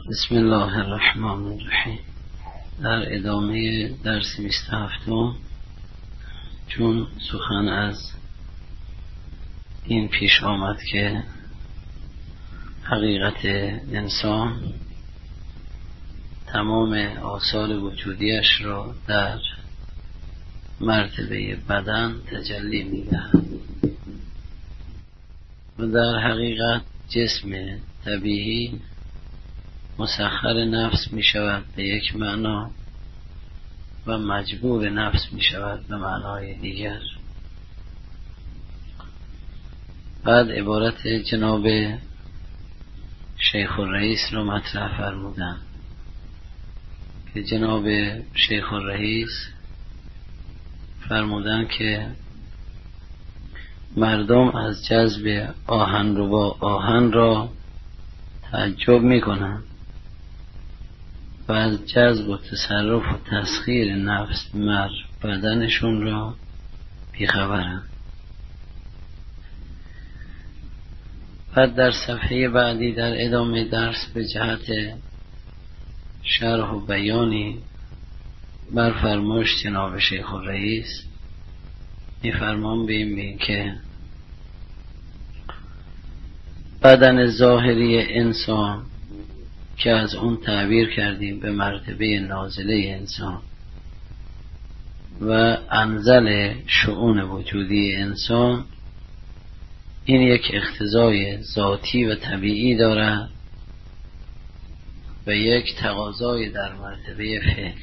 بسم الله الرحمن الرحیم. در ادامه درس 27 چون سخن از این پیش آمد که حقیقت انسان تمام آثار وجودیش را در مرتبه بدن تجلی می‌دهد و در حقیقت جسم طبیعی مسخر نفس می شود به یک معنا و مجبور نفس می شود به معنای دیگر. بعد عبارت جناب شیخ الرئیس رو مطرح فرمودن که جناب شیخ الرئیس فرمودن که مردم از جذب آهن رو با آهن را تعجب می کنند و از جذب و تصرف و تسخیر نفس مر بدنشون را بیخبرند. بعد در صفحه بعدی در ادامه درس به جهت شرح و بیانی بر فرمایش جناب شیخ الرئیس می‌فرمان بیم که بدن ظاهری انسان که از اون تعبیر کردیم به مرتبه نازله انسان و انزل شؤون وجودی انسان، این یک اقتضای ذاتی و طبیعی دارد و یک تقاضای در مرتبه فعل.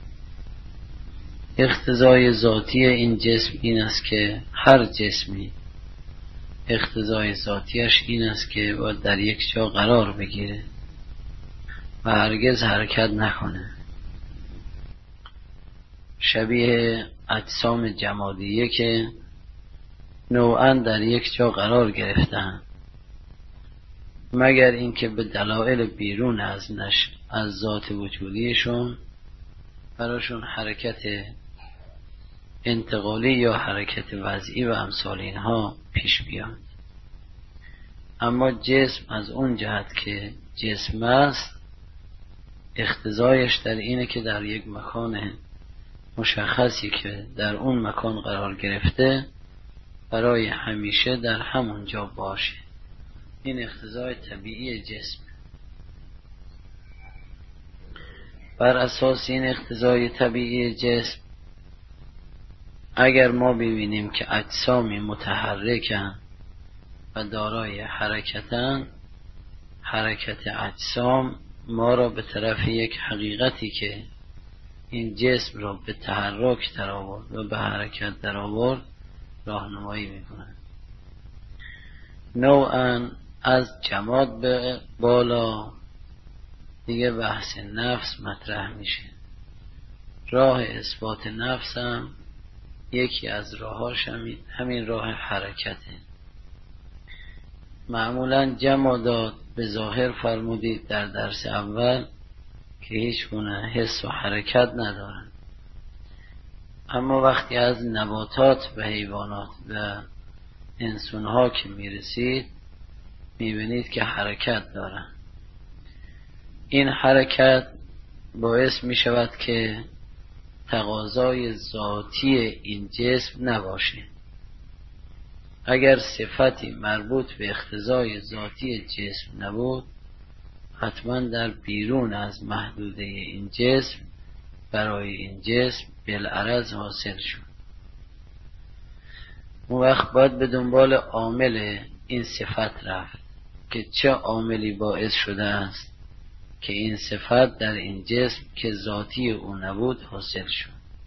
اقتضای ذاتی این جسم این است که هر جسمی اقتضای ذاتیش این است که باید در یک جا قرار بگیره و هرگز حرکت نکنه، شبیه اجسام جمادیه که نوعاً در یک جا قرار گرفتن مگر اینکه به دلایل بیرون از ذات وجودیشون براشون حرکت انتقالی یا حرکت وضعی و امثال اینها پیش بیاد. اما جسم از اون جهت که جسم است اقتضایش در اینه که در یک مکان مشخصی که در اون مکان قرار گرفته برای همیشه در همون جا باشه. این اقتضای طبیعی جسم. بر اساس این اقتضای طبیعی جسم اگر ما ببینیم که اجسامی متحرکن و دارای حرکتن، حرکت اجسام ما را به طرف یک حقیقتی که این جسم را به تحرک در آورد و به حرکت در آورد راهنمایی میکنند. نوعاً از جماد به بالا دیگه بحث نفس مطرح میشه. راه اثبات نفس هم یکی از راهاش همین راه حرکته. معمولاً جمادات به ظاهر فرمودید در درس اول که هیچ گونه حس و حرکت ندارن، اما وقتی از نباتات و حیوانات و انسانها که میرسید میبینید که حرکت دارن. این حرکت باعث میشود که تقاضای ذاتی این جسم نباشه. اگر صفتی مربوط به اقتضای ذاتی جسم نبود حتما در بیرون از محدوده این جسم برای این جسم بالعرض حاصل شد. اون وقت باید به دنبال عامل این صفت رفت که چه عاملی باعث شده است که این صفت در این جسم که ذاتی او نبود حاصل شد.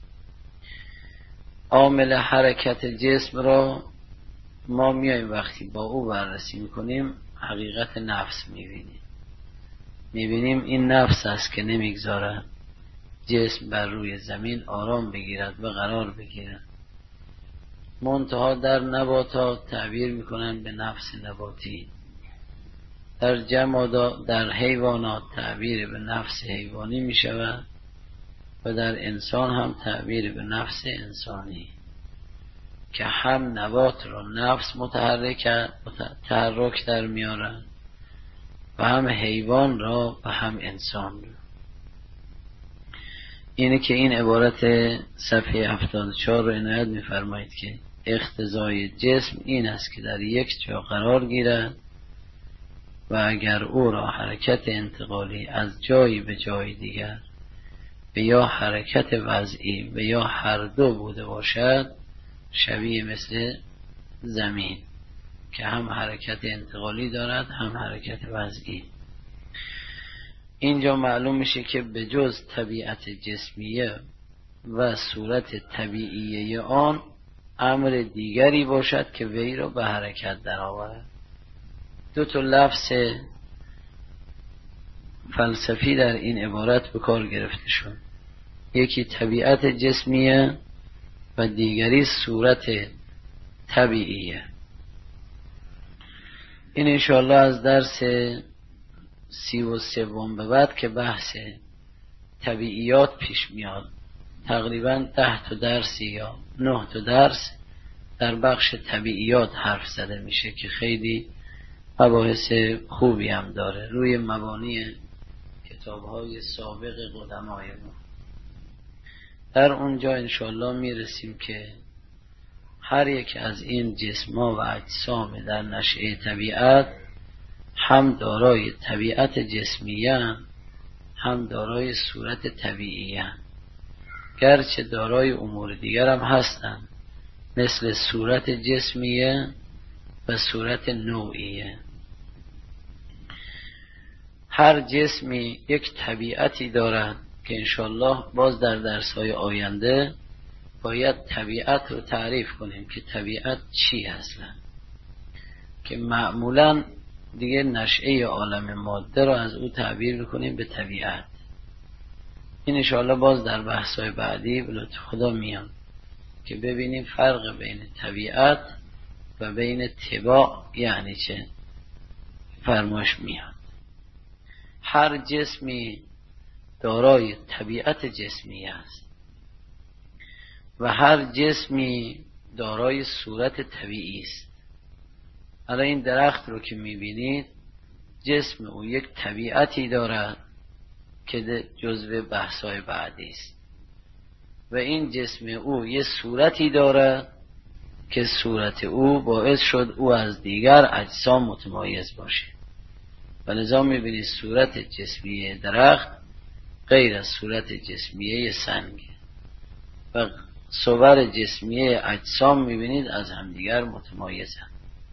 عامل حرکت جسم را ما میایم وقتی با او بررسی میکنیم حقیقت نفس میبینیم این نفس است که نمیگذارد جسم بر روی زمین آرام بگیرد و قرار بگیرد. منتها در نباتات تعبیر میکنن به نفس نباتی، در جمادات در حیوانات تعبیر به نفس حیوانی میشود و در انسان هم تعبیر به نفس انسانی که هم نبات را نفس تحرک در میارن و هم حیوان را و هم انسان را. اینه که این عبارت صفحه 74 رو عنایت می‌فرمایید که اقتضای جسم این است که در یک جا قرار گیرد و اگر او را حرکت انتقالی از جایی به جای دیگر به یا حرکت وضعی به یا هر دو بوده باشد، شبیه مثل زمین که هم حرکت انتقالی دارد هم حرکت وضعی. اینجا معلوم میشه که به جز طبیعت جسمیه و صورت طبیعیه آن امر دیگری باشد که وی را به حرکت درآورد. دو تا لفظ فلسفی در این عبارت به کار گرفته شد، یکی طبیعت جسمیه و دیگری صورت طبیعیه. این انشاءالله از درس 33 به بعد که بحث طبیعیات پیش میاد، تقریبا 10 تا درس یا 9 تا درس در بخش طبیعیات حرف زده میشه که خیلی مباحث خوبی هم داره روی مبانی کتاب‌های سابق قدمای ما. در اونجا انشاءالله میرسیم که هر یک از این جسم‌ها و اجسام در نشأه طبیعت هم دارای طبیعت جسمیه هم دارای صورت طبیعیه، گرچه دارای امور دیگر هم هستن مثل صورت جسمیه و صورت نوعیه. هر جسمی یک طبیعتی دارد که انشالله باز در درس‌های آینده باید طبیعت رو تعریف کنیم که طبیعت چی اصلا، که معمولا دیگه نشأه عالم ماده رو از او تعبیر بکنیم به طبیعت. این انشالله باز در بحث‌های بعدی به لطف خدا میان که ببینیم فرق بین طبیعت و بین طباع یعنی چه. فرمایش میاد هر جسمی دارای طبیعت جسمی است و هر جسمی دارای صورت طبیعی است. الان این درخت رو که میبینید جسم او یک طبیعتی دارد که جزو بحث‌های بعدی است و این جسم او یک صورتی دارد که صورت او باعث شد او از دیگر اجسام متمایز باشه. و لذا میبینید صورت جسمیه درخت غیر از صورت جسمیه سنگ و صور جسمیه اجسام میبینید از همدیگر متمایزن.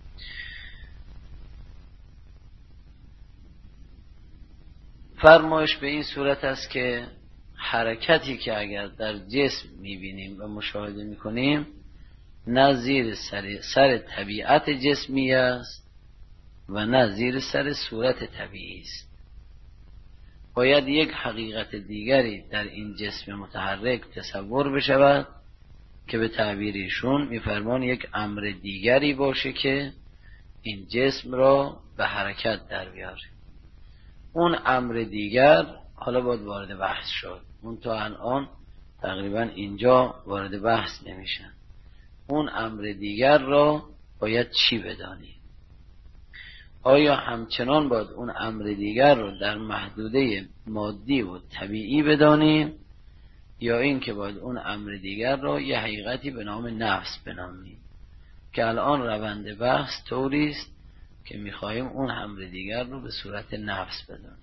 فرمایش به این صورت است که حرکتی که اگر در جسم میبینیم و مشاهده میکنیم نه زیر سر طبیعت جسمی است و نه زیر سر صورت طبیعی است. باید یک حقیقت دیگری در این جسم متحرک تصور بشود که به تعبیرشون میفرمان یک امر دیگری باشه که این جسم را به حرکت در بیاره. اون امر دیگر حالا باید وارد بحث شد، اون تا الان تقریبا اینجا وارد بحث نمیشن. اون امر دیگر را باید چی بدانیم؟ آیا همچنان باید اون امر دیگر رو در محدوده مادی و طبیعی بدانیم یا این که باید اون امر دیگر رو یه حقیقتی به نام نفس بنامیم که الان روند بحث طوری است که میخواهیم اون امر دیگر رو به صورت نفس بدانیم.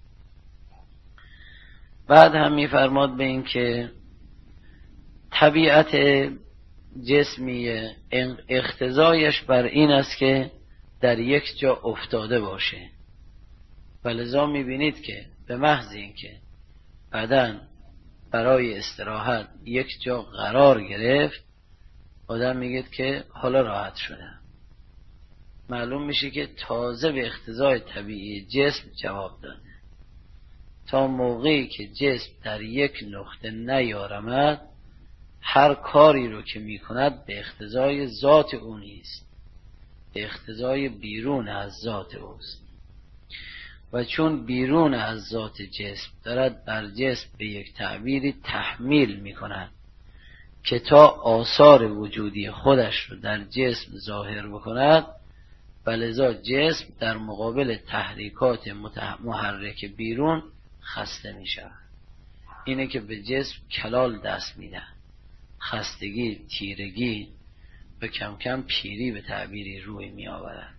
بعد هم میفرماد به این که طبیعت جسمی اقتضایش بر این است که در یک جا افتاده باشه و لذا میبینید که به محض این که بدن برای استراحت یک جا قرار گرفت آدم میگه که حالا راحت شده. معلوم میشه که تازه به اقتضای طبیعی جسم جواب داده. تا موقعی که جسم در یک نقطه نیارمد هر کاری رو که میکند به اقتضای ذات او نیست، به اقتضای بیرون از ذات اوست و چون بیرون از ذات جسم دارد بر جسم به یک تعبیری تحمیل میکند که تا آثار وجودی خودش رو در جسم ظاهر بکند، و لذا جسم در مقابل تحریکات محرک بیرون خسته می شود. اینه که به جسم کلال دست میدن، خستگی، تیرگی و کم کم پیری به تعبیری روی می آورد.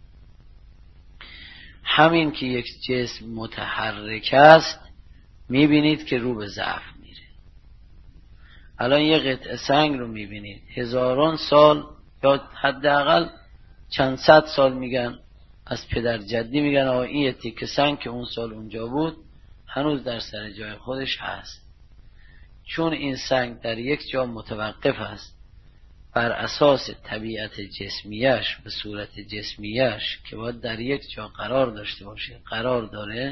همین که یک جسم متحرک است می بینید که رو به ضعف میره. الان یه قطعه سنگ رو می بینید هزاران سال یا حداقل چند صد سال میگن، از پدر جدی میگن آقا این یه تیکه سنگ که اون سال اونجا بود هنوز در سر جای خودش هست. چون این سنگ در یک جا متوقف است بر اساس طبیعت جسمیش و صورت جسمیش که باید در یک جا قرار داشته باشه قرار داره،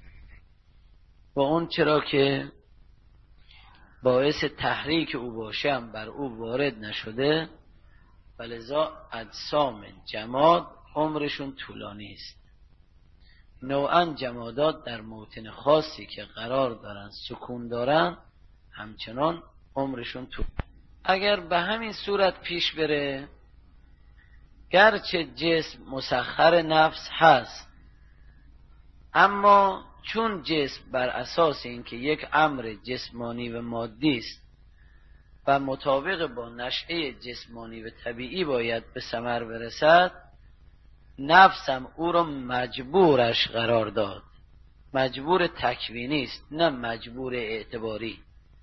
و اون چرا که باعث تحریک او باشه هم بر او وارد نشده، ولذا اجسام جماد عمرشون طولانی است. نوعا جمادات در موطن خاصی که قرار دارن سکون دارن همچنان عمرشون طولانی. اگر به همین صورت پیش بره، گرچه جسم مسخر نفس هست، اما چون جسم بر اساس اینکه یک امر جسمانی و مادی است و مطابق با نشأه جسمانی و طبیعی باید به ثمر برسد، نفسم او را مجبورش قرار داد. مجبور تکوینی است نه مجبور اعتباری.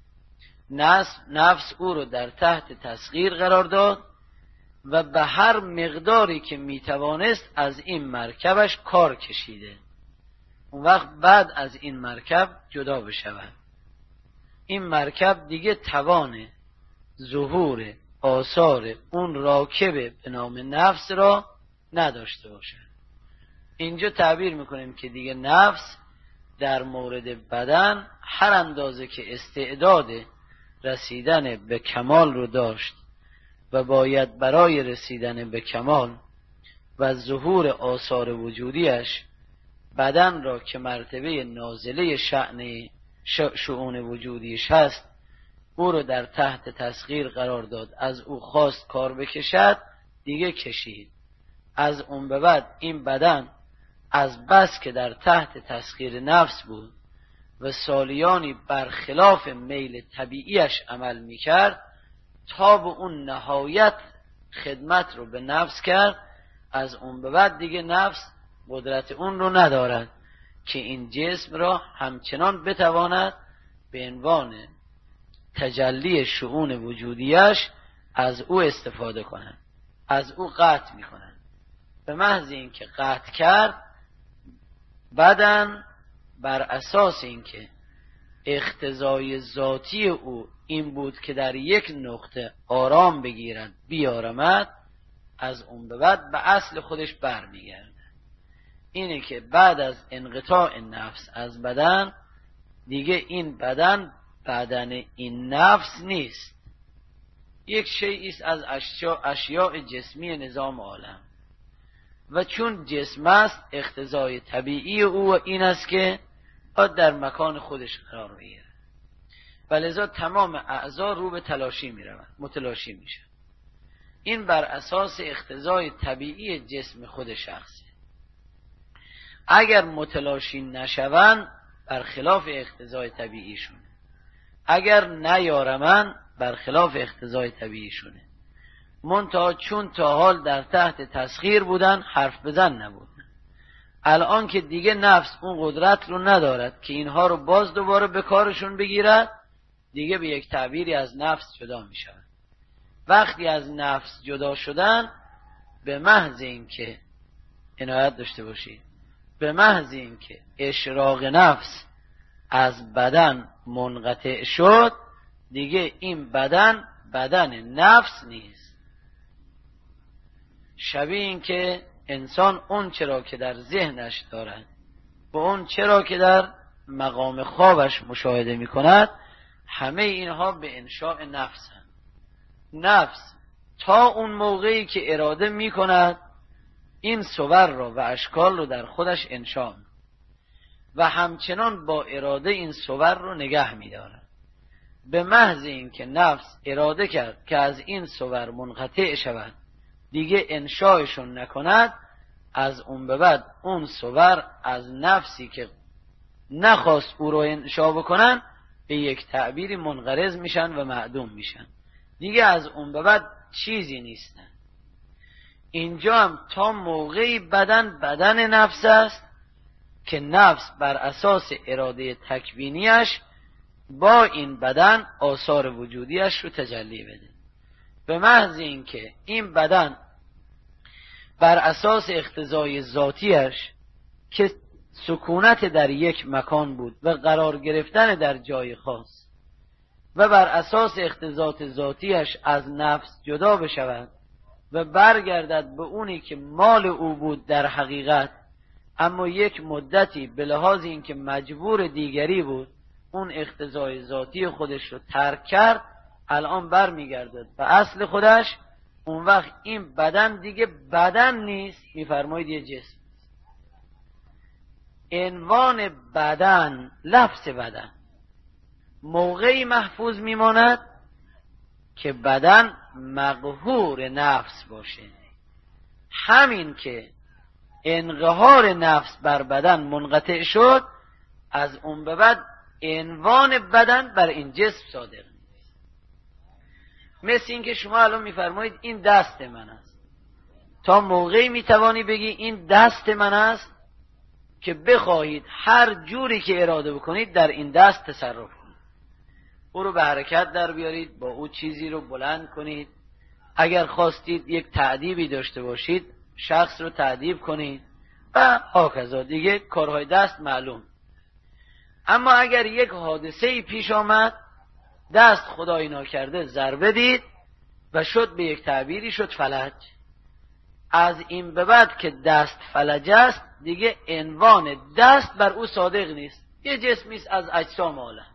نفس او رو در تحت تسخیر قرار داد و به هر مقداری که میتوانست از این مرکبش کار کشیده. اون وقت بعد از این مرکب جدا بشود. این مرکب دیگه توان ظهور آثار اون راکب به نام نفس را نداشته باشد. اینجا تعبیر میکنیم که دیگه نفس در مورد بدن هر اندازه که استعداد رسیدن به کمال رو داشت و باید برای رسیدن به کمال و ظهور آثار وجودیش بدن را که مرتبه نازله شؤون وجودیش هست او رو در تحت تسخیر قرار داد. از او خواست کار بکشد، دیگه کشید. از اون به بعد این بدن از بس که در تحت تسخیر نفس بود و سالیانی برخلاف میل طبیعیش عمل میکرد تا به اون نهایت خدمت رو به نفس کرد. از اون به بعد دیگه نفس قدرت اون رو ندارد که این جسم را همچنان بتواند به عنوان تجلی شؤون وجودیش از او استفاده کنند. از او قطع میکنند. به محض اینکه قطع کرد، بدن بر اساس اینکه اقتضای ذاتی او این بود که در یک نقطه آرام بگیرد بیارمد، از اون به بعد به اصل خودش برمیگرده. اینه که بعد از انقطاع نفس از بدن دیگه این بدن این نفس نیست، یک شیئی است از اشیاء جسمی نظام عالم. و چون جسم است اقتضای طبیعی او این است که باید در مکان خودش قرار بگیره و لذا تمام اعضا رو به تلاشی میروند، متلاشی میشه. این بر اساس اقتضای طبیعی جسم خود شخصه. اگر متلاشی نشوند برخلاف اقتضای طبیعیشونه، اگر نیارمن برخلاف اقتضای طبیعیشونه. منتها چون تا حال در تحت تسخیر بودن حرف بزن نبودن، الان که دیگه نفس اون قدرت رو ندارد که اینها رو باز دوباره به کارشون بگیرد، دیگه به یک تعبیری از نفس جدا می شود. وقتی از نفس جدا شدن، به محض این که عنایت داشته باشید، به محض این که اشراق نفس از بدن منقطع شد، دیگه این بدن نفس نیست. شبیه این که انسان اون چرا که در ذهنش دارد و اون چرا که در مقام خوابش مشاهده می کند، همه اینها به انشاء نفس هست. نفس تا اون موقعی که اراده می کند این صور را و اشکال رو در خودش انشاء و همچنان با اراده این صور رو نگه می دارد. به محض این که نفس اراده کرد که از این صور منقطع شود، دیگه انشاءشون نکند، از اون به بعد اون صور از نفسی که نخواست او رو انشا بکنن به یک تعبیری منقرض میشن و معدوم میشن، دیگه از اون به بعد چیزی نیستن. اینجا هم تا موقعی بدن نفس است که نفس بر اساس اراده تکوینیش با این بدن آثار وجودیش رو تجلی بده. به محض اینکه این بدن بر اساس اقتضای ذاتیش که سکونت در یک مکان بود و قرار گرفتن در جای خاص و بر اساس اقتضات ذاتیش از نفس جدا بشود و برگردد به اونی که مال او بود در حقیقت، اما یک مدتی به لحاظ اینکه مجبور دیگری بود اون اقتضای ذاتی خودش رو ترک کرد، الان برمیگردد به اصل خودش. اون وقت این بدن دیگه بدن نیست، میفرمایید یه جسم. عنوان بدن، لفظ بدن موقعی محفوظ میماند که بدن مقهور نفس باشه. همین که انقهار نفس بر بدن منقطع شد، از اون به بعد عنوان بدن بر این جسم صادق نیست. مثل این که شما الان میفرمایید این دست من است، تا موقعی میتوانی بگی این دست من است که بخواهید هر جوری که اراده بکنید در این دست تصرف کنید. او رو به حرکت در بیارید، با او چیزی رو بلند کنید، اگر خواستید یک تأدیبی داشته باشید شخص رو تأدیب کنید و هاکذا دیگه کارهای دست معلوم. اما اگر یک حادثه‌ای پیش آمد، دست خدای ناکرده ضربه دید و شد به یک تعبیری شد فلج، از این به بعد که دست فلج است دیگه عنوان دست بر او صادق نیست، یه جسمی است از اجسام عالم.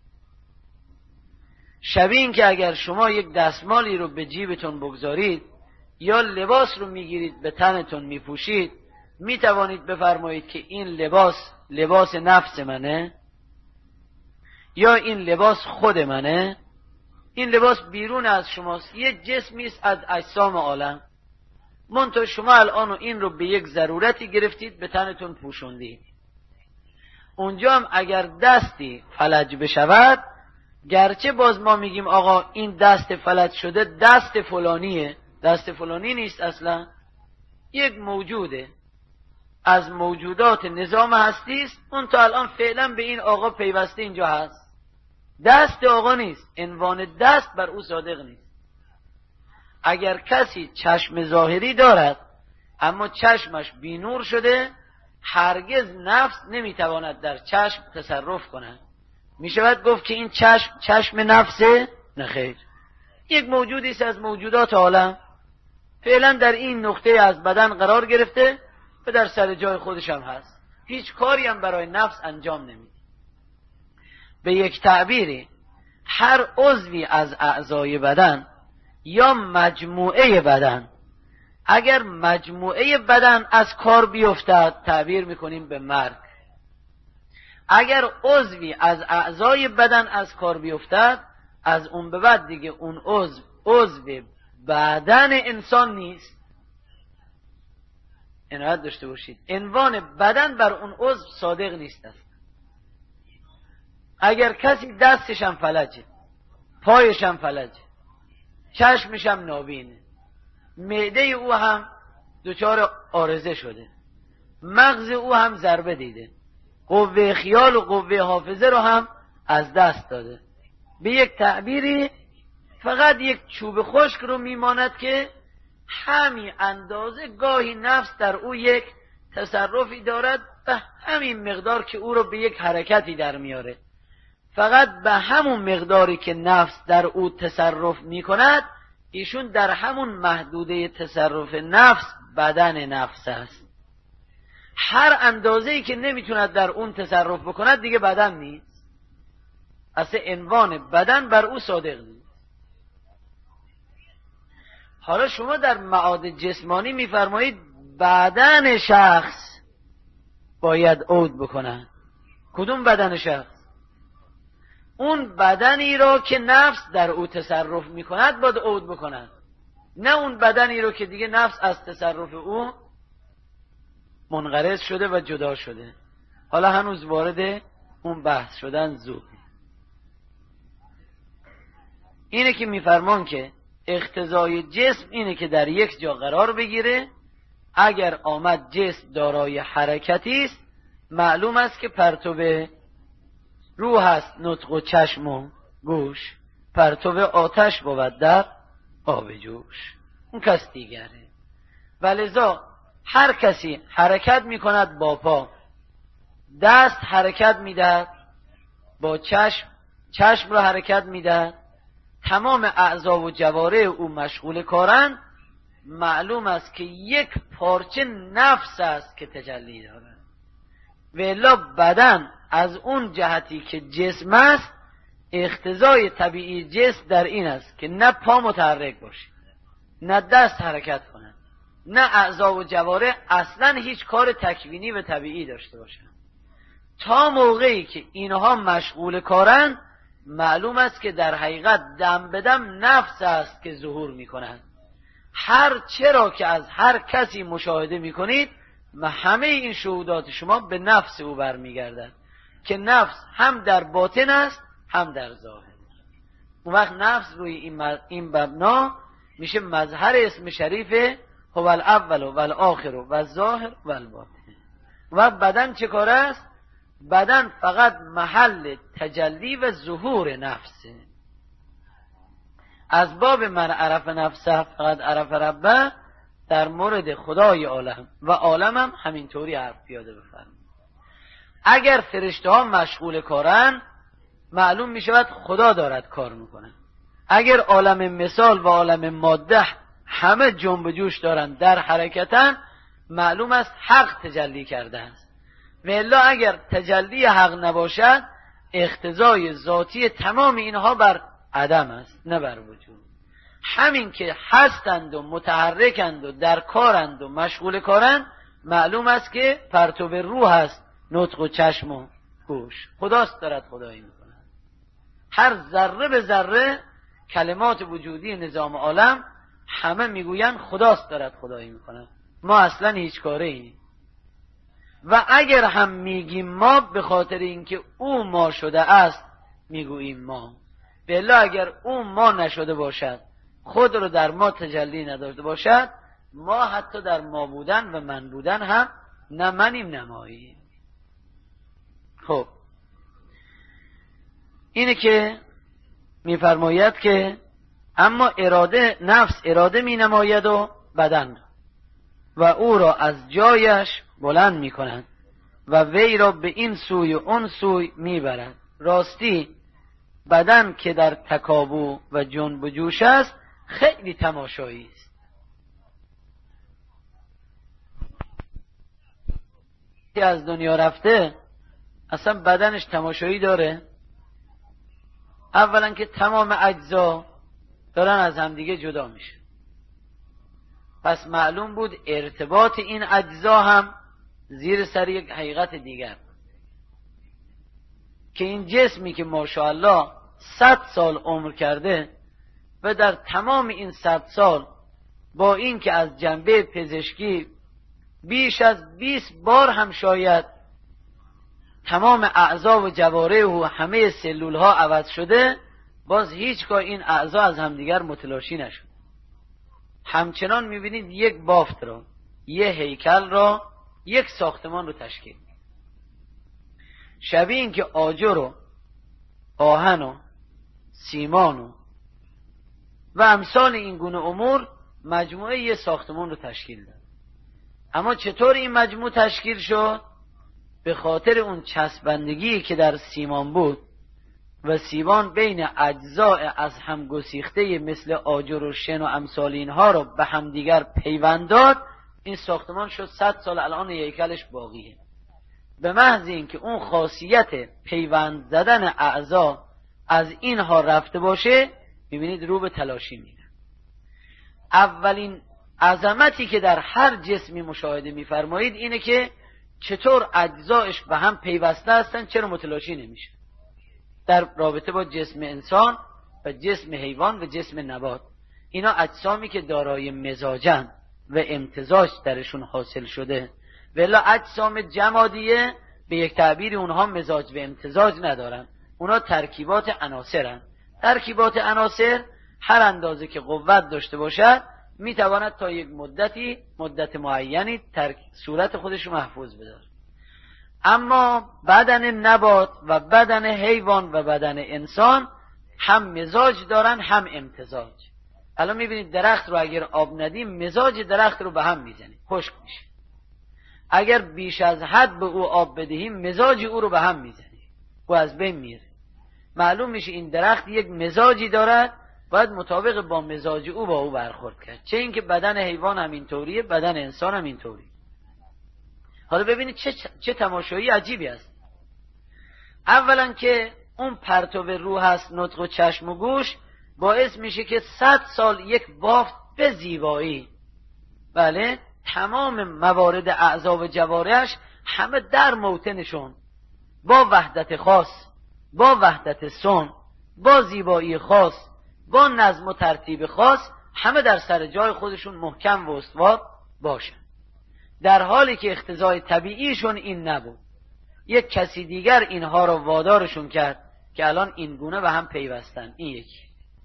شبیه این که اگر شما یک دستمالی رو به جیبتون بگذارید یا لباس رو میگیرید به تنتون میپوشید، میتوانید بفرمایید که این لباس نفس منه یا این لباس خود منه. این لباس بیرون از شماست، یه جسمی است از اجسام عالم، منتها شما الان این رو به یک ضرورتی گرفتید به تنتون پوشوندید. اونجا هم اگر دستی فلج بشود، گرچه باز ما میگیم آقا این دست فلج شده دست فلانیه، دست فلانی نیست، اصلا یک موجوده از موجودات نظام هستی است، اون تا الان فعلا به این آقا پیوسته اینجا هست، دست آقا نیست، عنوان دست بر او صادق نیست. اگر کسی چشم ظاهری دارد اما چشمش بینور شده، هرگز نفس نمیتواند در چشم تصرف کند. میشود گفت که این چشم نفسه؟ نه خیر، یک موجودی است از موجودات عالم، فعلا در این نقطه از بدن قرار گرفته و در سر جای خودش هم هست، هیچ کاری هم برای نفس انجام نمیده. به یک تعبیری هر عضوی از اعضای بدن یا مجموعه بدن، اگر مجموعه بدن از کار بیفتد تعبیر میکنیم به مرگ. اگر عضوی از اعضای بدن از کار بیفتد، از اون به بعد دیگه اون عضو بدن انسان نیست. عنایت داشته باشید، عنوان بدن بر اون عضو صادق نیست است. اگر کسی دستش هم فلجه، پایش هم فلجه، چشمش هم نابینه، معده او هم دچار عارضه شده، مغز او هم ضربه دیده، قوه خیال و قوه حافظه رو هم از دست داده، به یک تعبیری فقط یک چوب خشک رو میماند که همین اندازه گاهی نفس در او یک تصرفی دارد و همین مقدار که او رو به یک حرکتی در میاره. فقط به همون مقداری که نفس در او تصرف میکند، ایشون در همون محدوده تصرف نفس بدن نفس است. هر اندازه‌ای که نمیتوند در اون تصرف بکند دیگه بدن نیست، اصلا عنوان بدن بر او صادق نیست. حالا شما در معاد جسمانی میفرمایید بدن شخص باید عود بکنن. کدوم بدن شخص؟ اون بدنی را که نفس در او تصرف میکند باید عود بکنن، نه اون بدنی را که دیگه نفس از تصرف او منقرض شده و جدا شده. حالا هنوز وارد اون بحث شدن زود. اینه که میفرمان که اقتضای جسم اینه که در یک جا قرار بگیره. اگر آمد جسم دارای حرکتی است، معلوم است که پرتو روح است، نطق و چشم و گوش، پرتو آتش بود در آب جوش، اون کس دیگره. ولذا هر کسی حرکت میکند با پا، دست حرکت میدهد با چشم، چشم را حرکت میدهد، تمام اعضا و جوارح او مشغول کارند، معلوم است که یک پارچه نفس است که تجلی دارد. و الا بدن از اون جهتی که جسم است، اقتضای طبیعی جسم در این است که نه پا متحرک باشه، نه دست حرکت کند، نه اعضا و جوارح اصلا هیچ کار تکوینی و طبیعی داشته باشند. تا موقعی که اینها مشغول کارند، معلوم است که در حقیقت دم به دم نفس است که ظهور می کند. هر چرا که از هر کسی مشاهده می کنید، همه این شهودات شما به نفس او برمیگردد که نفس هم در باطن است هم در ظاهر. اون وقت نفس روی این مبنا میشه مظهر اسم شریف هو الاول و الاخر و الظاهر و الباطن. و بدن چه کار است؟ بدن فقط محل تجلی و ظهور نفسه. از باب من عرف نفسه فقط عرف ربه، در مورد خدای عالم و عالم هم همینطوری حرف پیاده بفرمایید. اگر فرشته ها مشغول کارن، معلوم می شود خدا دارد کار میکنه. اگر عالم مثال و عالم ماده همه جنب جوش دارن، در حرکتن، معلوم است حق تجلی کرده است. و الا اگر تجلی حق نباشد، اقتضای ذاتی تمام اینها بر عدم است، نه بر وجود. همین که هستند و متحرکند و در کارند و مشغول کارند، معلوم است که پرتو روح است، نطق و چشم و گوش. خداست دارد خدایی میکنه. هر ذره به ذره کلمات وجودی نظام عالم همه میگویند خداست دارد خدایی میکنه. ما اصلا هیچ کاره اینیم. و اگر هم میگیم ما، به خاطر اینکه او ما شده است میگوییم ما. بلا اگر او ما نشده باشد، خود رو در ما تجلی نداشته باشد، ما حتی در ما بودن و من بودن هم نه منیم نه ماییم. خب اینه که میفرماید که اما اراده، نفس اراده می نماید و بدن و او را از جایش بلند می کند و وی را به این سوی و اون سوی می برد. راستی بدن که در تکابو و جنب و جوش است، خیلی تماشایی است. که از دنیا رفته اصلا بدنش تماشایی داره. اولا که تمام اجزا دارن از همدیگه جدا میشه، پس معلوم بود ارتباط این اجزا هم زیر سر یک حقیقت دیگر، که این جسمی که ماشاءالله 100 سال عمر کرده و در تمام این 100 سال با این که از جنبه پزشکی بیش از 20 بار هم شاید تمام اعضا و جوارح و همه سلول ها عوض شده، باز هیچگاه این اعضا از همدیگر متلاشی نشد. همچنان میبینید یک بافت را، یک هیکل را، یک ساختمان رو تشکیل. شبیه این که آجر و آهن و سیمان و امثال این گونه امور مجموعه یک ساختمان رو تشکیل داد. اما چطور این مجموع تشکیل شد؟ به خاطر اون چسبندگی که در سیمان بود و سیمان بین اجزاء از هم گسیخته مثل آجر و شن و امثال اینها رو به هم دیگر پیوند داد. این ساختمان شد 100 سال الان هیکلش باقیه. به محض اینکه اون خاصیت پیوند زدن اعضا از اینها رفته باشه، میبینید رو به تلاشی میره. اولین عظمتی که در هر جسمی مشاهده میفرمایید اینه که چطور اجزایش به هم پیوسته هستن، چرا متلاشی نمیشه. در رابطه با جسم انسان و جسم حیوان و جسم نبات، اینا اجسامی که دارای مزاجن و امتزاج درشون حاصل شده، و ولی اجسام جمادیه به یک تعبیری اونها مزاج و امتزاج ندارن، اونها ترکیبات عناصرن. ترکیبات عناصر هر اندازه که قوت داشته باشد میتواند تا یک مدت معینی صورت خودش رو محفوظ بداره. اما بدن نبات و بدن حیوان و بدن انسان هم مزاج دارن هم امتزاج. الان میبینید درخت رو اگر آب ندیم مزاج درخت رو به هم میزنه، خشک میشه. اگر بیش از حد به او آب بدهیم مزاج او رو به هم میزنه، او از بین میره. معلوم میشه این درخت یک مزاجی دارد، باید مطابق با مزاج او با او برخورد کرد. چه اینکه بدن حیوان هم اینطوریه، بدن انسان هم اینطوریه. حالا ببینید چه تماشایی عجیبی است. اولا که اون پرتو روح هست، نطق و چشم و گوش، باعث میشه که 100 سال یک بافت به زیبایی، بله، تمام موارد اعضا و جوارحش همه در موطنشون با وحدت خاص، با وحدت صنع، با زیبایی خاص، با نظم و ترتیب خاص، همه در سر جای خودشون محکم و استوار باشن. در حالی که اقتضای طبیعیشون این نبود، یک کسی دیگر اینها رو وادارشون کرد که الان این گونه به هم پیوستن. این یکی.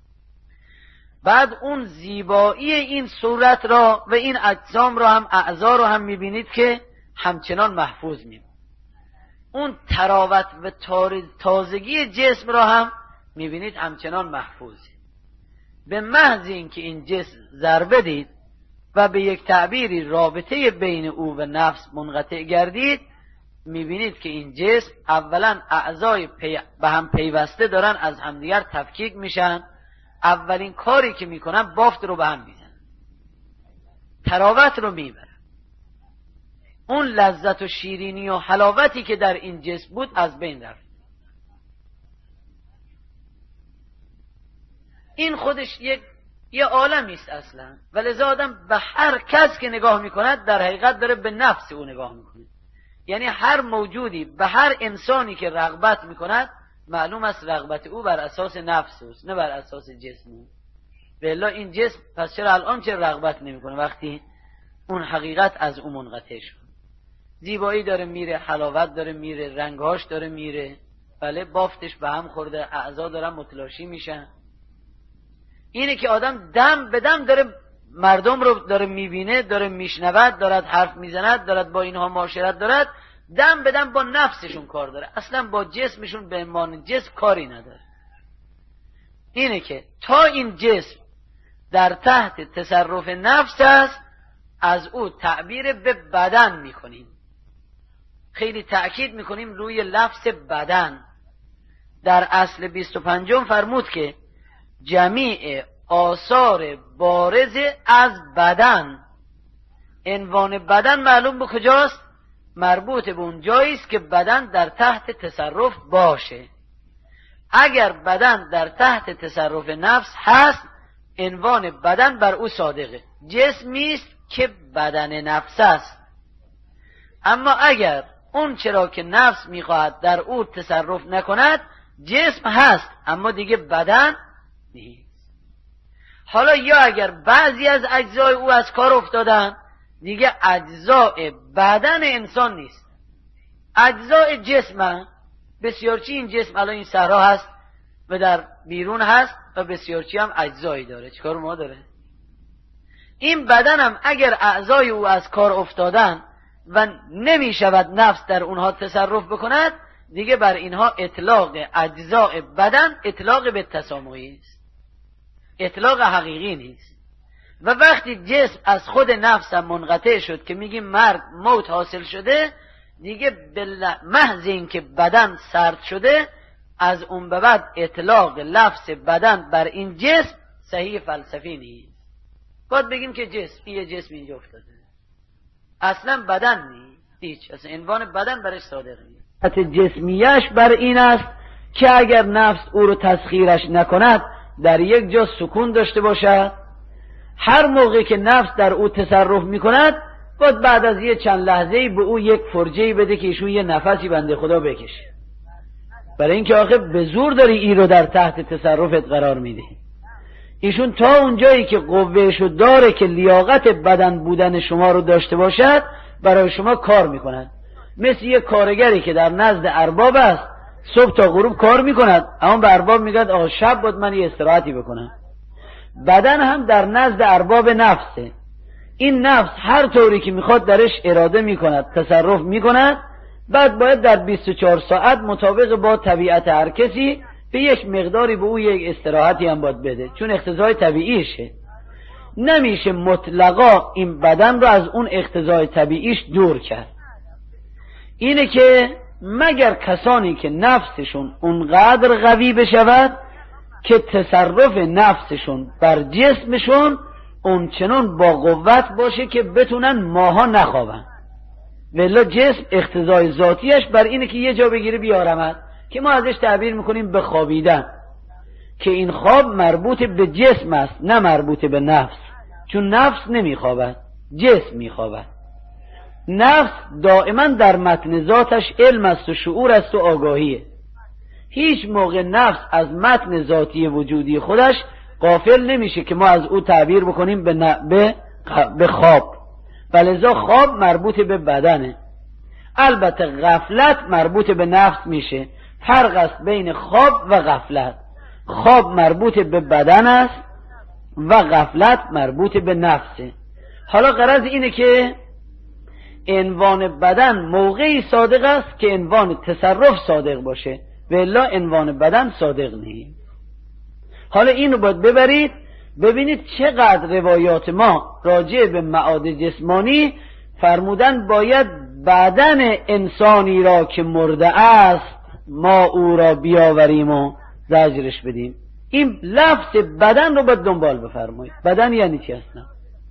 بعد اون زیبایی این صورت را و این اجسام را هم، اعضا را هم میبینید که همچنان محفوظ میمونه. اون تراوت و تازگی جسم را هم میبینید همچنان محفوظه. به محض اینکه این جسم ضربه دید و به یک تعبیری رابطه بین او و نفس منقطع گردید، میبینید که این جسم اولا اعضای به هم پیوسته دارن از همدیگر تفکیک میشن. اولین کاری که میکنن بافت رو به هم میزنن، تراوت رو میبرن. اون لذت و شیرینی و حلاوتی که در این جسم بود از بین رفت. این خودش یه عالمی است اصلا، ولذا آدم به هر کس که نگاه میکند در حقیقت داره به نفس او نگاه میکنه. یعنی هر موجودی به هر انسانی که رغبت میکند، معلوم است رغبت او بر اساس نفس اوست، نه بر اساس جسم او. والا این جسم پس چرا الان چه رغبت نمیکنه وقتی اون حقیقت از او منقطع شد؟ زیبایی داره میره، حلاوت داره میره، رنگهاش داره میره، بله، بافتش به هم خورده، اعضا دارن متلاشی میشن. اینه که آدم دم به دم داره مردم رو داره میبینه، داره میشنود، دارد حرف میزند، دارد با اینها معاشرت دارد، دم به دم با نفسشون کار داره، اصلا با جسمشون به امان جسم کاری نداره. اینه که تا این جسم در تحت تصرف نفس است، از او تعبیر به بدن میکنیم. خیلی تأکید میکنیم روی لفظ بدن. در اصل 25 فرمود که جمیع آثار بارز از بدن، عنوان بدن معلوم به کجاست؟ مربوط به اون جایی است که بدن در تحت تصرف باشه. اگر بدن در تحت تصرف نفس هست، عنوان بدن بر او صادقه، جسمی است که بدن نفس است. اما اگر اون چرا که نفس میخواهد در او تصرف نکند، جسم هست اما دیگه بدن نیست. حالا یا اگر بعضی از اجزای او از کار افتادن، دیگه اجزای بدن انسان نیست، اجزای جسم. بسیارچی این جسم الان این صحرا هست و در بیرون هست و بسیارچی هم اجزایی داره. چیکار ما داره؟ این بدن هم اگر اعضای او از کار افتادن و نمی شود نفس در اونها تصرف بکند، دیگه بر اینها اطلاق اجزای بدن اطلاق به تسامحی است، اطلاق حقیقی نیست. و وقتی جسم از خود نفس هم منقطع شد که میگیم مرگ موت حاصل شده، دیگه به محض این که بدن سرد شده، از اون به بعد اطلاق لفظ بدن بر این جسم صحیح فلسفی نیست. باید بگیم که جسم، یه جسم اینجا افتاده، اصلا بدن نیست، هیچ، اصلا عنوان بدن برش صادق نیست. جسمیش بر این است که اگر نفس او رو تسخیرش نکند، در یک جا سکون داشته باشد. هر موقع که نفس در او تصرف میکند، باید بعد از یه چند لحظه‌ای به او یک فرجه‌ای بده که ایشون یه نفسی بنده خدا بکشه. برای اینکه آخه به زور داری ای رو در تحت تصرفت قرار میده. ایشون تا اونجایی که قوهشو داره که لیاقت بدن بودن شما رو داشته باشد، برای شما کار میکند. مثل یک کارگری که در نزد ارباب است، صبح تا غروب کار میکند، اما به ارباب میگد آقا شب بود من یه استراحتی بکنم. بدن هم در نزد ارباب نفسه. این نفس هر طوری که میخواد درش اراده میکند، تصرف میکند، بعد باید در 24 ساعت مطابق با طبیعت هر کسی به یک مقداری به او یک استراحتی هم باید بده، چون اقتضای طبیعیشه. نمیشه مطلقا این بدن رو از اون اقتضای طبیعیش دور کرد. اینه که مگر کسانی که نفسشون اونقدر قوی بشود که تصرف نفسشون بر جسمشون اونچنان با قوت باشه که بتونن ماها نخوابن. ولی جسم اقتضای ذاتیش بر اینه که یه جا بگیره بیارمد، که ما ازش تعبیر میکنیم به خوابیدن، که این خواب مربوط به جسم است نه مربوط به نفس، چون نفس نمیخوابد، جسم میخوابد. نفس دائما در متن ذاتش علم است و شعور است و آگاهیه. هیچ موقع نفس از متن ذاتی وجودی خودش غافل نمیشه که ما از او تعبیر بکنیم به خواب. ولذا خواب مربوط به بدنه. البته غفلت مربوط به نفس میشه. فرق است بین خواب و غفلت. خواب مربوط به بدن است و غفلت مربوط به نفسه. حالا غرض اینه که عنوان بدن موقعی صادق است که عنوان تصرف صادق باشه، و الا عنوان بدن صادق نیست. حالا اینو باید ببرید ببینید چقدر روایات ما راجع به معاد جسمانی فرمودن باید بدن انسانی را که مرده است ما او را بیاوریم و زجرش بدیم. این لفظ بدن رو باید دنبال بفرمایید. بدن یعنی چی اصلا؟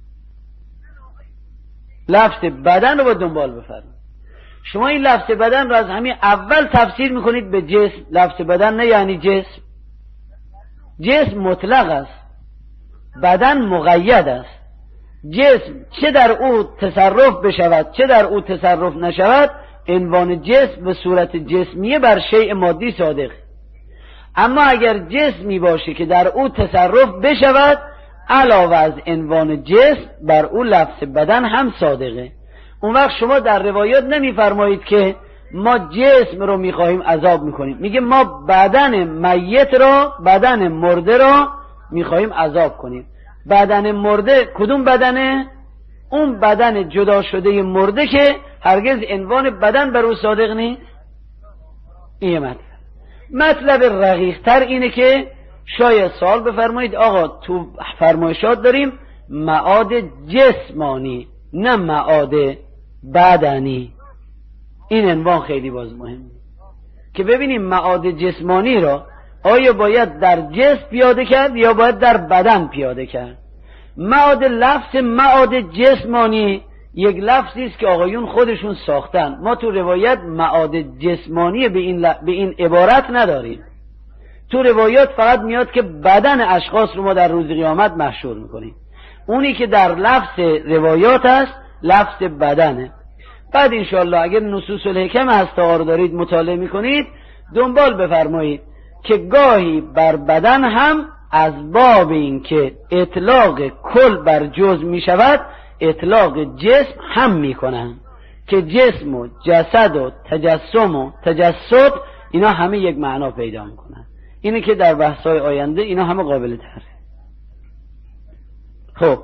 لفظ بدن رو باید دنبال بفرمایید. شما این لفظ بدن رو از همین اول تفسیر میکنید به جسم. لفظ بدن نه یعنی جسم. جسم مطلق است، بدن مقید است. جسم چه در او تصرف بشود چه در او تصرف نشود، عنوان جسم به صورت جسمیه بر شیء مادی صادق. اما اگر جسمی باشه که در او تصرف بشود، علاوه از عنوان جسم بر او لفظ بدن هم صادقه. اون وقت شما در روایات نمیفرمایید که ما جسم رو میخواهیم عذاب میکنیم، میگه ما بدن میت را، بدن مرده را میخواهیم عذاب کنیم. بدن مرده کدوم بدنه؟ اون بدن جدا شده مرده که هرگز عنوان بدن بر او صادق نیست. این مطلب رقیق تر اینه که شاید سوال بفرمایید آقا تو فرمایشات داریم معاد جسمانی نه معاد بدنی. این عنوان خیلی باز مهمه که ببینیم معاد جسمانی را آیا باید در جسم پیاده کرد یا باید در بدن پیاده کرد. معاد، لفظ معاد جسمانی یک لفظی است که آقایون خودشون ساختن. ما تو روایت معاد جسمانی به این عبارت نداریم. تو روایات فقط میاد که بدن اشخاص رو ما در روز قیامت محشور میکنیم. اونی که در لفظ روایات است لفظ بدنه. بعد انشاءالله اگر نصوص الحکم هسته رو دارید مطالعه میکنید دنبال بفرمایید که گاهی بر بدن هم از باب این که اطلاق کل بر جزء می شود اطلاق جسم هم می کنن، که جسم و جسد و تجسم و تجسد اینا همه یک معنا پیدا می کنن. اینه که در بحث‌های آینده اینا همه قابل تره. خب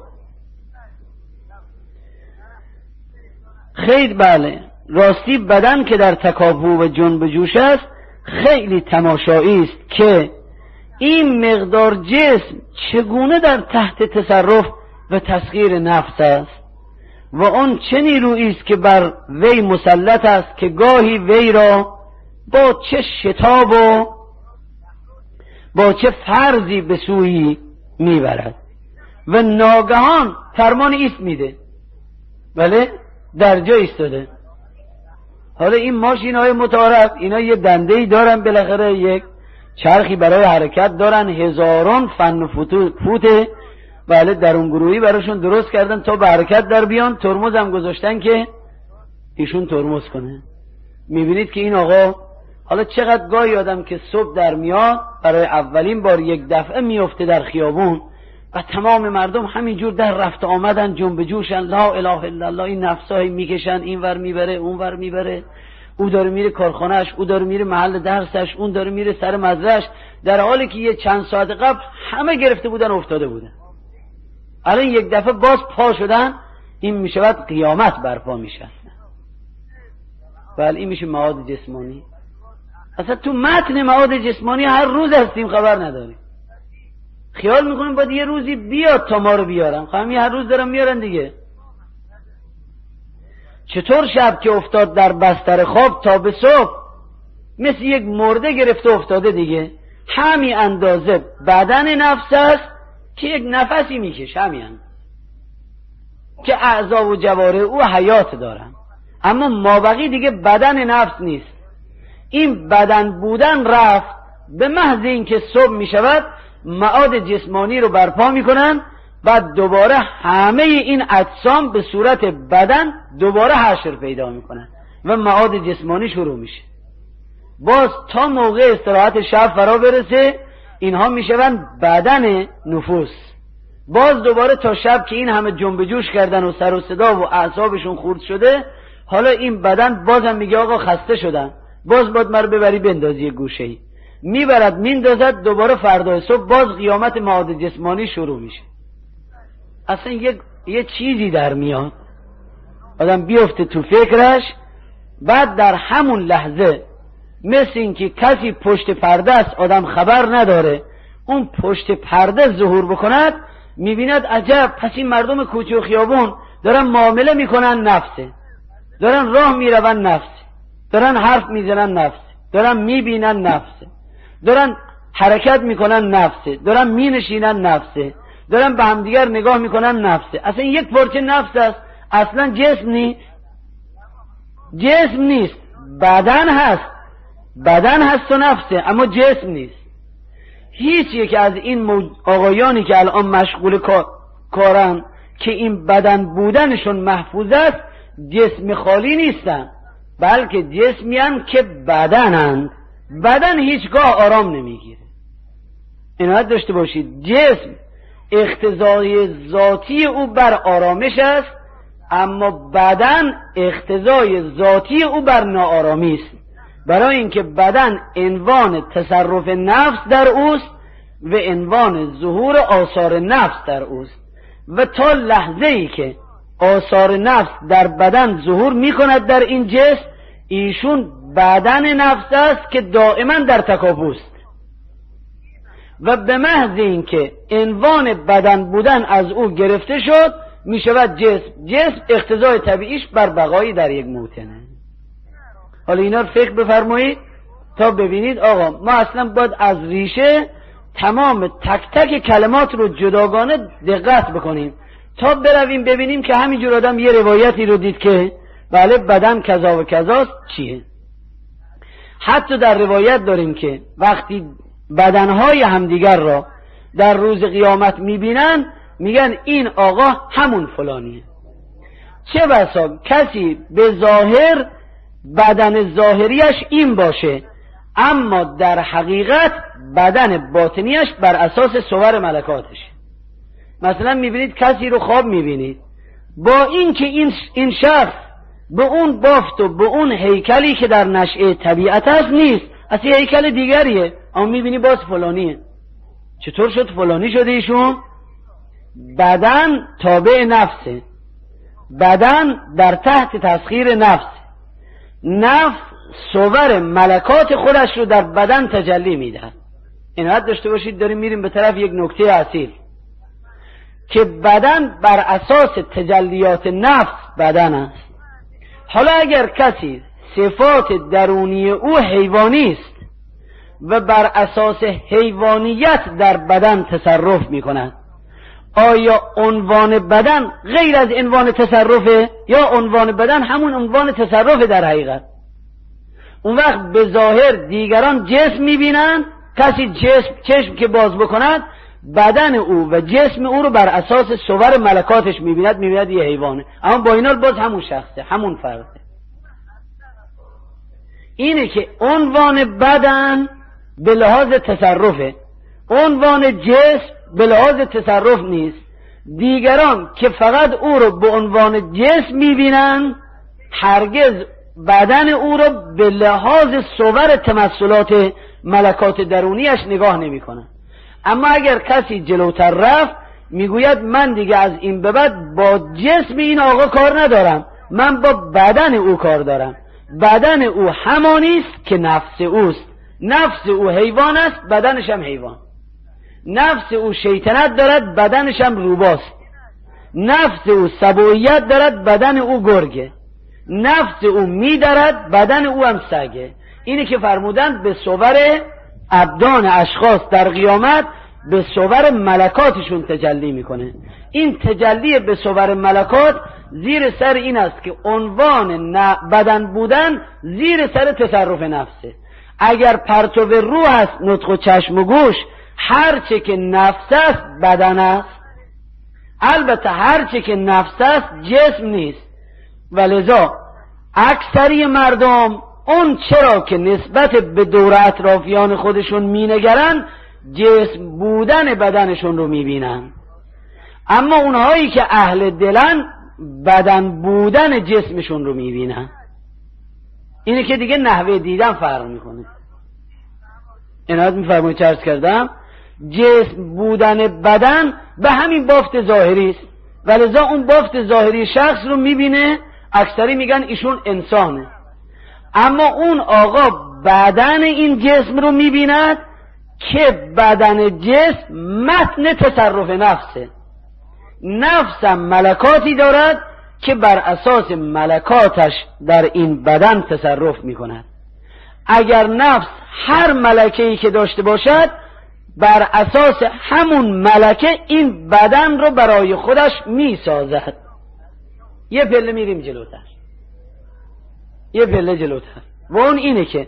خیلی بله، راستی بدن که در تکاپو و جنب جوش است خیلی تماشایی است که این مقدار جسم چگونه در تحت تصرف و تسخیر نفس است و اون چه نیرویی است که بر وی مسلط است که گاهی وی را با چه شتاب و با چه فرضی به سوی میبرد و ناگهان فرمان ایست میده. بله در جا ایستاده. حالا این ماشین های متعارف اینا یه دنده‌ای دارن، بالاخره یک چرخی برای حرکت دارن، هزاران فن فوت بله درون گروهی براشون درست کردن تا به حرکت در بیان. ترمز هم گذاشتن که ایشون ترمز کنه. میبینید که این آقا حالا چقدر گاهی آدم که صبح در میاد برای اولین بار یک دفعه میفته در خیابون و تمام مردم همینجور در رفت آمدن، جنب جوشن، لا اله الا الله. این نفسای میکشن، این ور میبره اون ور میبره، او داره میره کارخانهش، او داره میره محل درسش، اون داره میره سر مزرعش، در حالی که یه چند ساعت قبل همه گرفته بودن افتاده بودن. الان یک دفعه باز پا شدن، این میشود قیامت برپا میشه. بله این میشه معاد جسمانی. اصلا تو متن معاد جسمانی هر روز هستیم خبر نداریم، خیال میکنیم باید یه روزی بیاد تا ما رو بیارن. خواهمی هر روز دارن میارن دیگه. چطور شب که افتاد در بستر خواب تا به صبح مثل یک مرده گرفته افتاده دیگه. همین اندازه بدن نفس است که یک نفسی میکشه، همین که اعضا و جواره او حیات دارن، اما مابقی دیگه بدن نفس نیست. این بدن بودن رفت، به محض اینکه صبح میشود معاد جسمانی رو برپا میکنن، بعد دوباره همه این اجسام به صورت بدن دوباره حشر پیدا میکنن و معاد جسمانی شروع میشه. باز تا موقع استراحت شب فرا برسه اینها میشون بدن نفوس. باز دوباره تا شب که این همه جنب جوش کردن و سر و صدا و اعصابشون خورد شده، حالا این بدن بازم میگه آقا خسته شدن، باز باید مرا ببری بندازی یه گوشه‌ای. میبرد میندازد، دوباره فردای صبح باز قیامت معاد جسمانی شروع میشه. اصلا یه چیزی در میاد، آدم بیفته تو فکرش، بعد در همون لحظه مثل این که کسی پشت پرده است، آدم خبر نداره، اون پشت پرده ظهور بکند، میبیند عجب پس این مردم کوچه و خیابون دارن معامله میکنن نفسه، دارن راه میرون نفسه، دارن حرف میزنن نفسه، دارن میبینن نفسه، دارن حرکت میکنن نفسه، دارن مینشینن نفسه، دارن به همدیگر نگاه میکنن نفسه. اصلا یک پارچه نفس است، اصلا جسم نیست. جسم نیست، بدن هست، بدن هست و نفسه، اما جسم نیست. هیچ یک از این آقایانی که الان مشغول کارن که این بدن بودنشون محفوظ است، جسم خالی نیستن، بلکه جسمی هستند که بدنند. بدن هیچگاه آرام نمیگیره. عنایت داشته باشید، جسم اقتضای ذاتی او بر آرامش است، اما بدن اقتضای ذاتی او بر ناآرامی است، برای اینکه بدن عنوان تصرف نفس در اوست و عنوان ظهور آثار نفس در اوست، و تا لحظه ای که آثار نفس در بدن ظهور می کند در این جسم، ایشون بدن نفس است که دائما در تکاپوست، و به محض اینکه عنوان بدن بودن از او گرفته شد می شود جسم. جسم اقتضای طبیعیش بر بقایی در یک موطنه. حالا اینا رو فکر بفرمایید تا ببینید آقا ما اصلا باید از ریشه تمام تک تک کلمات رو جداگانه دقت بکنیم تا برویم ببینیم که همینجور آدم یه روایتی رو دید که بله بدن کذا و کذاست چیه. حتی در روایت داریم که وقتی بدنهای همدیگر را در روز قیامت میبینن میگن این آقا همون فلانیه. چه بسا کسی به ظاهر بدن ظاهریش این باشه، اما در حقیقت بدن باطنیش بر اساس صور ملکاتش. مثلا میبینید کسی رو خواب میبینید، با این که این شخص به اون بافت و به اون هیکلی که در نشأه طبیعت هست نیست، از یه هیکل دیگریه، اما میبینی باز فلانیه. چطور شد فلانی شده ایشون؟ بدن تابع نفسه، بدن در تحت تسخیر نفس، نفس صور ملکات خودش رو در بدن تجلی میده. عنایت داشته باشید داریم میریم به طرف یک نکته اصیل که بدن بر اساس تجلیات نفس بدن است. حالا اگر کسی صفات درونی او حیوانی است و بر اساس حیوانیت در بدن تصرف می کند، آیا عنوان بدن غیر از عنوان تصرفه یا عنوان بدن همون عنوان تصرف در حقیقت؟ اون وقت به ظاهر دیگران جسم می بینند، کسی چشم که باز بکند بدن او و جسم او رو بر اساس صور ملکاتش می بیند یه حیوانه، اما با اینا باز همون شخصه، همون فرده. اینه که عنوان بدن به لحاظ تصرفه، عنوان جسم به لحاظ تصرف نیست. دیگران که فقط او رو به عنوان جسم میبینن هرگز بدن او رو به لحاظ صور تمثلات ملکات درونیش نگاه نمی کنن. اما اگر کسی جلوتر رفت میگوید من دیگه از این به بعد با جسم این آقا کار ندارم، من با بدن او کار دارم. بدن او همانی است که نفس اوست. نفس او حیوان است، بدنش هم حیوان. نفس او شیطنت دارد، بدنش هم روباست. نفس او سبویت دارد، بدن او گرگه. نفس او میدرد، بدن او هم سگه. اینی که فرمودند به صور ابدان اشخاص در قیامت به صور ملکاتشون تجلی میکنه. این تجلی به صور ملکات زیر سر این است که عنوان بدن بودن زیر سر تصرف نفسه. اگر پرتو روح است، نطق و چشم و گوش، هرچه که نفس است بدن است. البته هرچه که نفس است جسم نیست. ولذا اکثری مردم اون چرا که نسبت به دور اطرافیان خودشون مینگرن جسم بودن بدنشون رو میبینن، اما اونهایی که اهل دلن بدن بودن جسمشون رو میبینن. اینه که دیگه نحوه دیدن فرق میکنه. عنایت میفرمایید چه عرض کردم؟ جسم بودن بدن به همین بافت ظاهری است، ولذا اون بافت ظاهری شخص رو میبینه، اکثری میگن ایشون انسانه. اما اون آقا بدن این جسم رو میبیند که بدن جسم متن تصرف نفسه. نفسم ملکاتی دارد که بر اساس ملکاتش در این بدن تصرف میکند. اگر نفس هر ملکه‌ای که داشته باشد بر اساس همون ملکه این بدن رو برای خودش میسازد. یه پله میریم جلوتر، یه پله جلوتر، و اون اینه که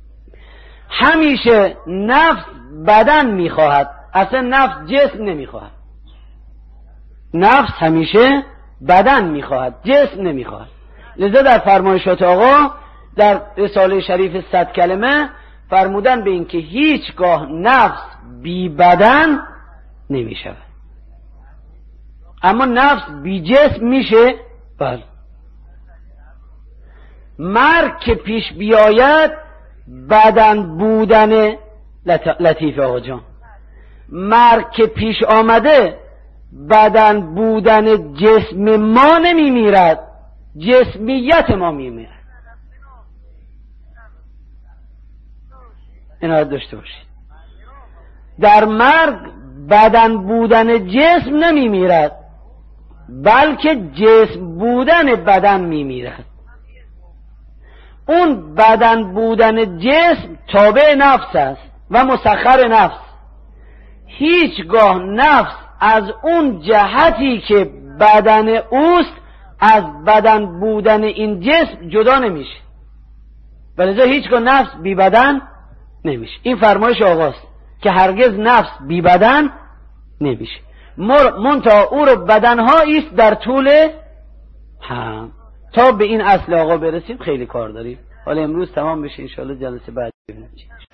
همیشه نفس بدن میخواهد، اصلا نفس جسم نمیخواهد. نفس همیشه بدن میخواهد، جسم نمیخواهد. لذا در فرمایشات آقا در رساله شریف 100 کلمه فرمودن به این که هیچگاه نفس بی بدن نمیشود، اما نفس بی جسم میشه. بله. مرگ که پیش بیاید بدن بودن لطیف آقا جان، مرگ که پیش آمده بدن بودن جسم ما نمیمیرد، جسمیت ما میمیرد. اینا داشته باشید. در مرگ بدن بودن جسم نمیمیرد، بلکه جسم بودن بدن میمیرد. اون بدن بودن جسم تابع نفس است و مسخر نفس. هیچگاه نفس از اون جهتی که بدن اوست از بدن بودن این جسم جدا نمیشه، ولذا هیچگاه نفس بی بدن نمیشه. این فرمایش آقاست که هرگز نفس بی بدن نمیشه. منتها او رو بدنها ایست در طول هم. تا به این اصل آقا برسیم خیلی کار داریم. حالا امروز تمام بشه، انشاءالله جلسه بعد ببینیم.